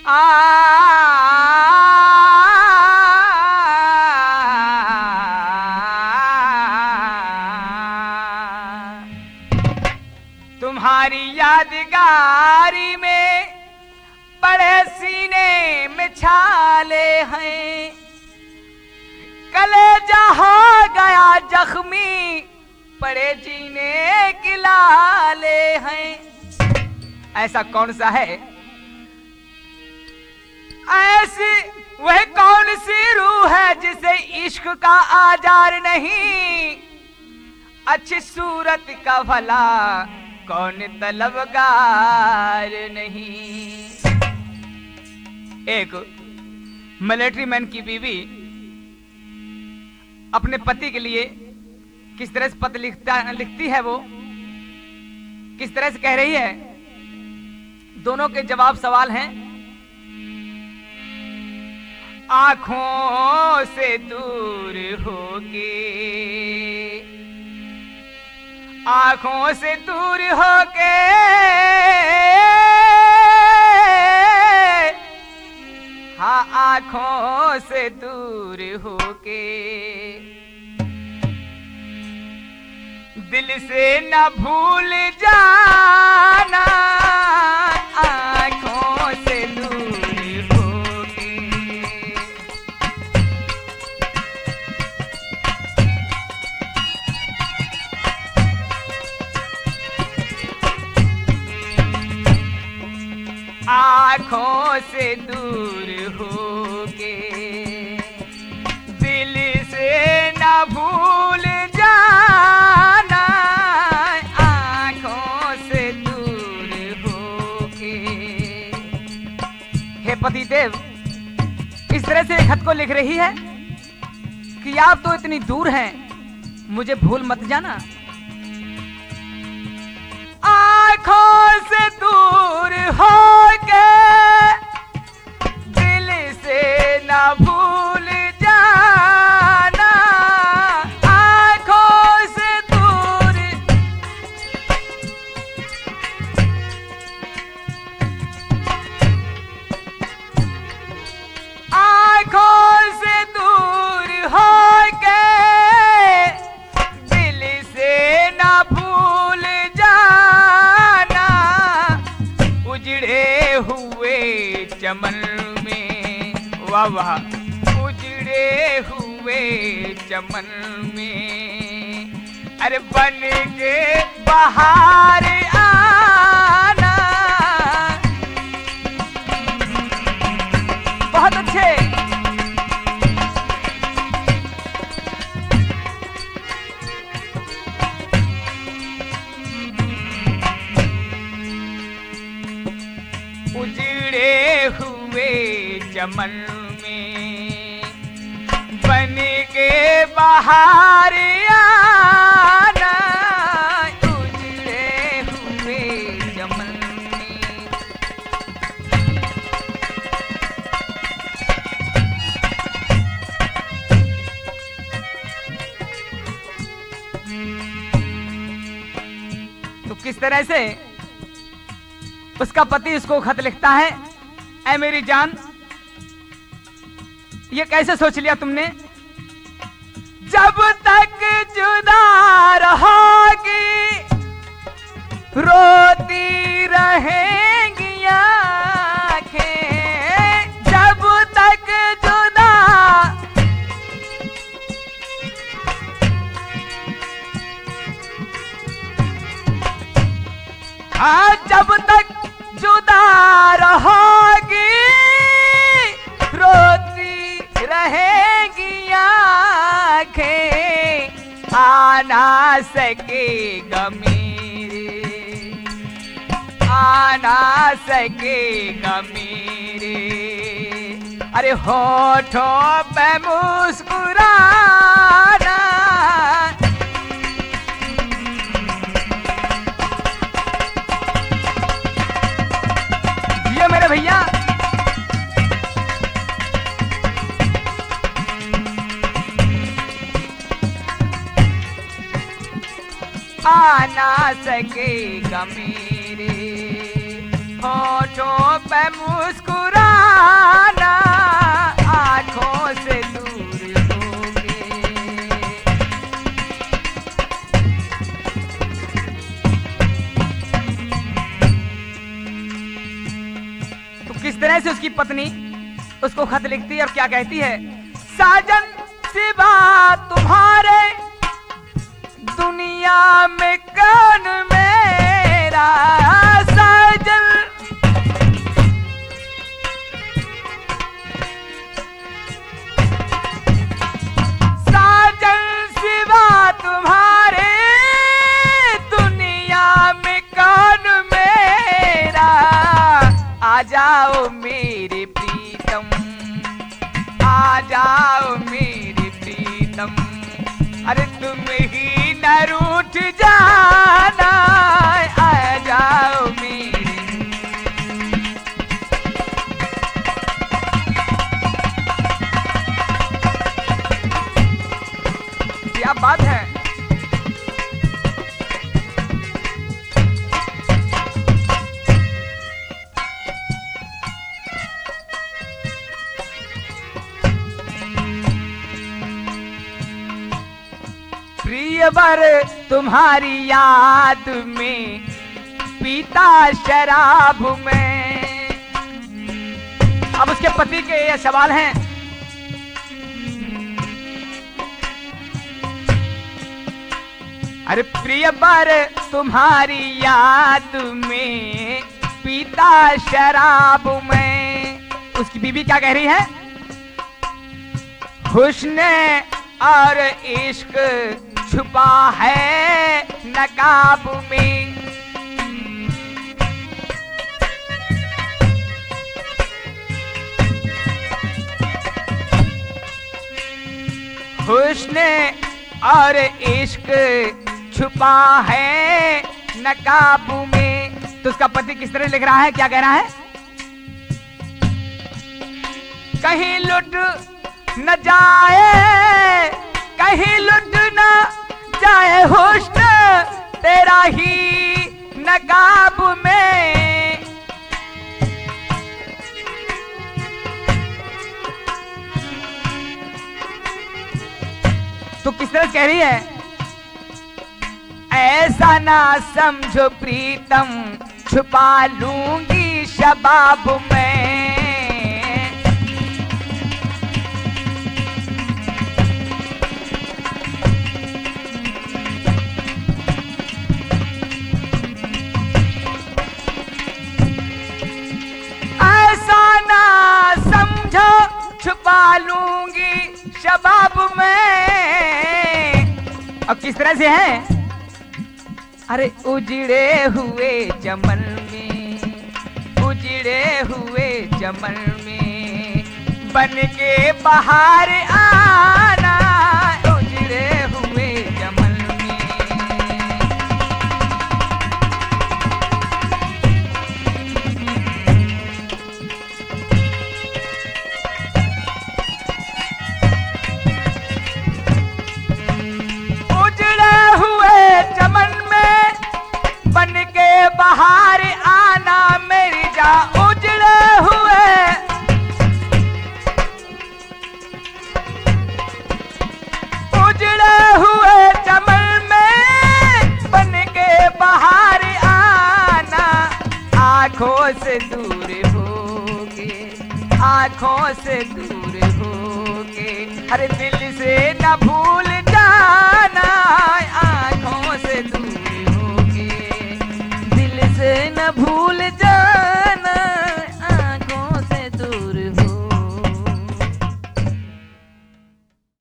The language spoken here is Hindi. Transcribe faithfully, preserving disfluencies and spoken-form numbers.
आ तुम्हारी यादगारी में बड़े सीने में छाले हैं, कलेजा हो गया जख्मी पड़े जीने की लाले हैं। ऐसा कौन सा है, ऐसी वह कौन सी रूह है जिसे इश्क का आजार नहीं, अच्छी सूरत का भला कौन तलबगार नहीं। एक मिलिट्री मैन की बीवी अपने पति के लिए किस तरह से पत्र लिखता लिखती है, वो किस तरह से कह रही है, दोनों के जवाब सवाल हैं। आंखों से दूर होके, आंखों से दूर होके हाँ आंखों से दूर होके दिल से न भूल जाना, आंखों से दूर होके। आंखों से दूर होके दिल से न भूल जाना, आंखों से दूर होके। हे पतिदेव, इस तरह से खत को लिख रही है कि आप तो इतनी दूर हैं, मुझे भूल मत जाना। आंखों से दूर होके दिल से न भूल जाना, आंखों से दूर। आंखों से दूर होके दिल से न भूल जाना, उजड़े हुए चमन में, वाह वाह, उजड़े हुए चमन में अरे बन के बाहर आना। बहुत अच्छे। उजड़े हुए चमन में बन के बाहर आना, उजड़े हुए चमन में। तो किस तरह से उसका पति उसको खत लिखता है, ऐ मेरी जान, ये कैसे सोच लिया तुमने, जब तक जुदा रहोगी रोती रहेंगी आंखें, जब तक जुदा, हाँ जब तक जुदा रहोगी रोती रहेगी आंखें, आ ना सकेगा मेरे, आ ना सकेगा मेरे अरे होठों पे मुस्कुराना। ये मेरे भैया, आ ना सकेगा मेरे होठों पे मुस्कुरा किस तरह से उसकी पत्नी उसको खत लिखती है और क्या कहती है? साजन सिवा तुम्हारे दुनिया में कौन मेरा साजन, साजन सिवा तुम्हारे दुनिया में कौन मेरा, आ जाओ मेरे प्रीतम, आ जाओ मेरे प्रीतम, अरे तुम ही न रूठ जाना, आ जाओ मेरे। क्या बात है। प्रियवर तुम्हारी याद में पीता शराब में। अब उसके पति के ये सवाल हैं, अरे प्रियवर तुम्हारी याद में पीता शराब में। उसकी बीवी क्या कह रही है? हुस्न और इश्क छुपा है नकाब में। हुस्न और इश्क छुपा है नकाब में। तो उसका पति किस तरह लिख रहा है, क्या कह रहा है? कहीं लुट न जाए, कहीं लुट न जाए हुस्न तेरा ही नकाब में। तो किस तरह कह रही है? ऐसा ना समझो प्रीतम छुपा लूंगी शबाब में। ऐसा ना समझो छुपा लूंगी शबाब में। अब किस तरह से है? अरे उजड़े हुए चमन में, उजड़े हुए चमन में बन के बाहर आना, उजड़े हुए चमन में। उजड़े हुए चमन बन के बाहर आना मेरी जा। उजड़े हुए उजड़े हुए चमन में बन के बाहर आना। आंखों से दूर होके, आंखों से दूर होके, अरे दिल से न भूल